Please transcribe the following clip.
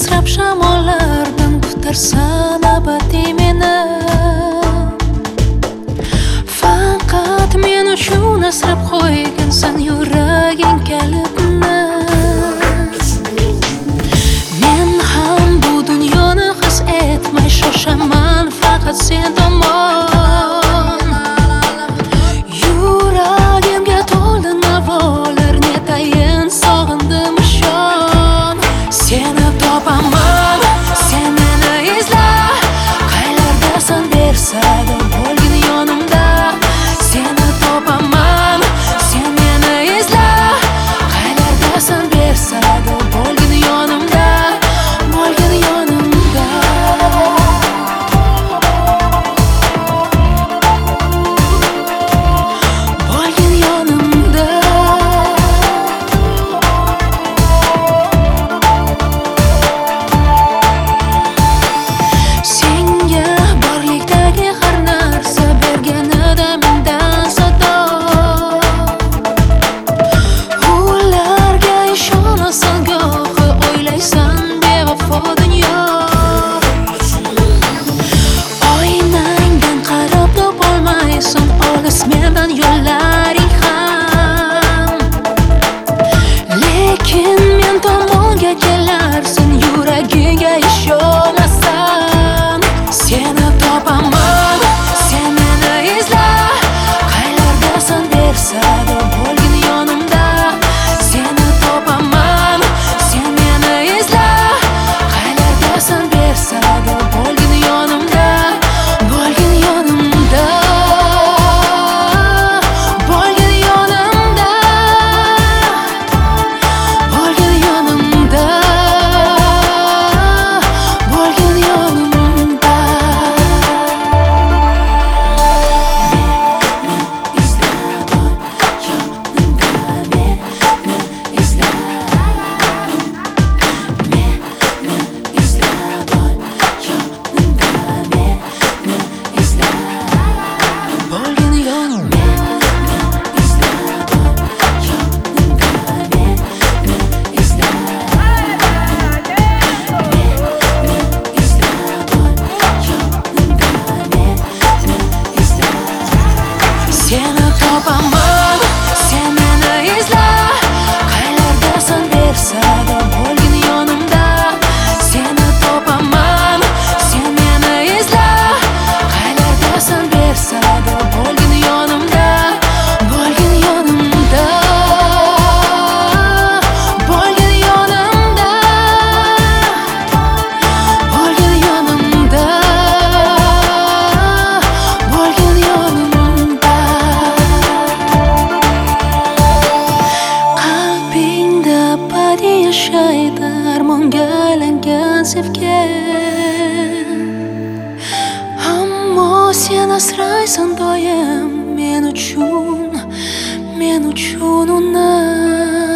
asrab shamollardan tutarsan abadiy meni. Faqat men uchun asrab qo'ygansan yuraging kalitini. Men ham bu dunyoni his etmay shoshaman faqat sen tomon. Yuragimga to'ldi navolar, netayin sog'indim ishon. Seni topaman, sen meni izla, qaylardasan bersada bo'lgin yonimda. Seni topaman, sen meni izla, qaylardasan bersada bo'lgin yonimda, bo'lgin yonimda. Bo'lgin yonimda. Senga borlikdagi har narsa berganida mendan sado. Ularga ishonasan gohi o'ylaysan bevafo dunyo. Oynangdan qarab topolmaysan olis mendan yo'llaring ham. Lekin men tomonga kelarsan yuragiga ishonasan. Seni topaman, sen meni izla, qaylardasan bersada bo'lgin yonimda. Seni topaman, sen meni izla, qaylardasan bersada bo'lgin yonimda, bo'lgin yonimda, bo'lgin yonimda, bo'lgin yonimda, bo'lgin yonimda. Bo'lgin yonimda. Seni topaman, sen meni izla, qaylardasan bersada bo'lgin yonimda. Seni topaman, sen meni izla, qaylardasan bersada bo'lgin yonimda, bo'lgin yonimda, bo'lgin yonimda, bo'lgin yonimda, bo'lgin yonimda. Qalbingda abadiy yashaydi armonga aylangan sevgi. Ammo sen asraysan doim men uchun uni.